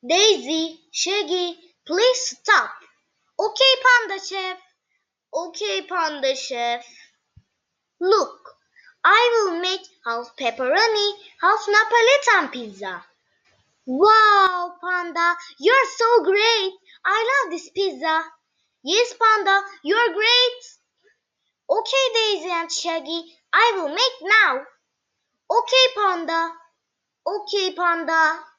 Daisy, Shaggy, please stop. Okay, Panda Chef. Okay, Panda Chef. Look, I will make half pepperoni, half Napolitan pizza. Wow, Panda, you're so great. I love this pizza. Yes, Panda, you're great. Okay, Daisy and Shaggy, I will make now. Okay, Panda. Okay, Panda.